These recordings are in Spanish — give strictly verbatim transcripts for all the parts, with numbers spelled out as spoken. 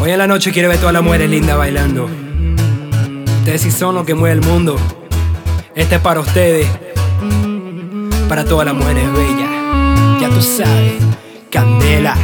Hoy en la noche quiero ver todas las mujeres lindas bailando. Ustedes sí son los que mueven el mundo. Este es para ustedes, para todas las mujeres bellas. Ya tú sabes, Candela.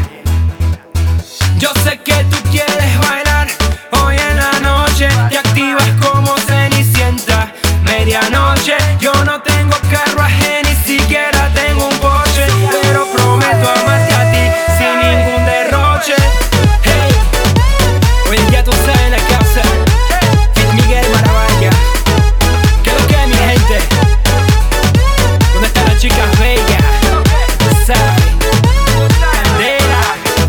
Yo sé que tú quieres bailar hoy en la noche. Te activas como Cenicienta. Medianoche, yo no tengo carruaje, ni siquiera tengo un Porsche, pero prometo amarte a ti sin ningún derroche. Hey, hoy en día tú sabes en la casa, Fit Miguel Maravilla. ¿Qué es lo que es, mi gente? ¿Dónde están las chicas bellas? Tú sabes, Candela.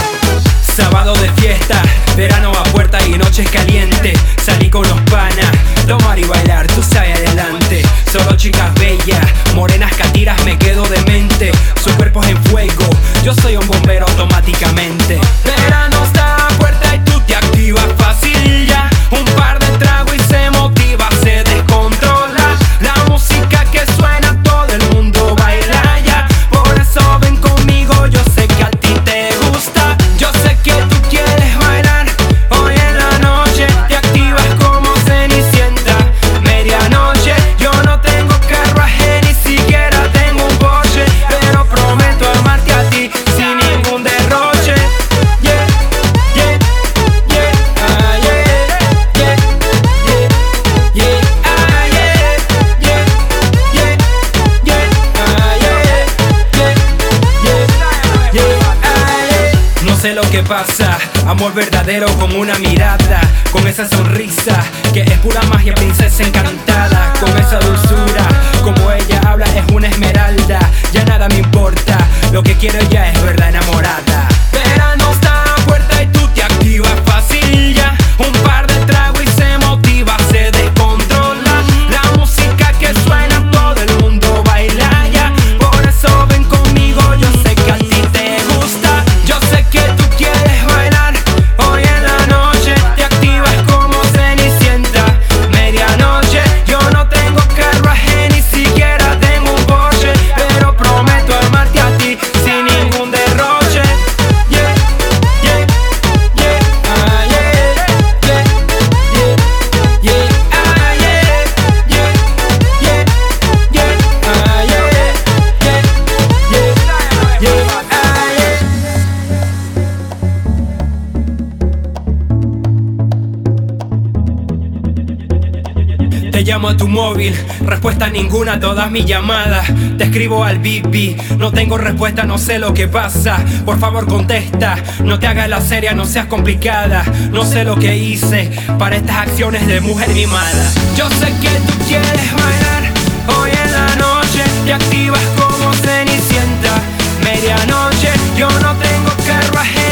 Sábado de fiesta, verano a puerta y noches calientes. Salí con los panas, tomar y bailar, tú sabes, adelante. Solo chicas bellas, morenas catiras, me quedo demente. Su cuerpo es en fuego, yo soy un bombero automáticamente. Verano está a puerta y tú te activas fácil ya. Un par de tragos y se motiva, se descontrola. La música que suena, todo el mundo baila ya. Por eso ven conmigo, yo sé que a ti te gusta. Yo sé que tú quieres bailar hoy en la noche. Te activas como Cenicienta. Medianoche, yo no tengo carruaje, ni siquiera tengo un Porsche, pero prometo amarte a ti sin ningún derroche. Yeah, yeah, yeah, ah, yeah, yeah, yeah, yeah, ah, yeah, yeah, yeah, yeah, ah, yeah, yeah, yeah, yeah, ah, yeah. No sé lo que pasa, amor verdadero con una mirada, con esa sonrisa que es pura magia, princesa encantada. Con esa dulzura, como ella habla, es una esmeralda. Ya nada me importa, lo que quiero ya es verla enamorada. Verano está a puerta y tú te activas fácil ya. Un par de tragos y se motiva, se descontrola. La música que suena, todo el mundo baila ya. Por eso ven conmigo, yo sé que a ti te gusta. Yo sé que tú quieres bailar hoy en la noche. Te activas como Cenicienta. Medianoche, yo no tengo carruaje, ni siquiera tengo un Porsche, pero prometo amarte a ti sin ningún derroche. Yeah, yeah, yeah, ah, yeah, yeah, yeah, yeah, ah, yeah, yeah, yeah, yeah, ah, yeah, yeah, yeah, yeah, ah, yeah. Te llamo a tu móvil, respuesta ninguna a todas mis llamadas. Te escribo al B B, no tengo respuesta, no sé lo que pasa. Por favor contesta, no te hagas la seria, no seas complicada. No sé lo que hice para estas acciones de mujer mimada. Yo sé que tú quieres bailar hoy en la noche. Te activas como Cenicienta. Medianoche, yo no tengo carruaje,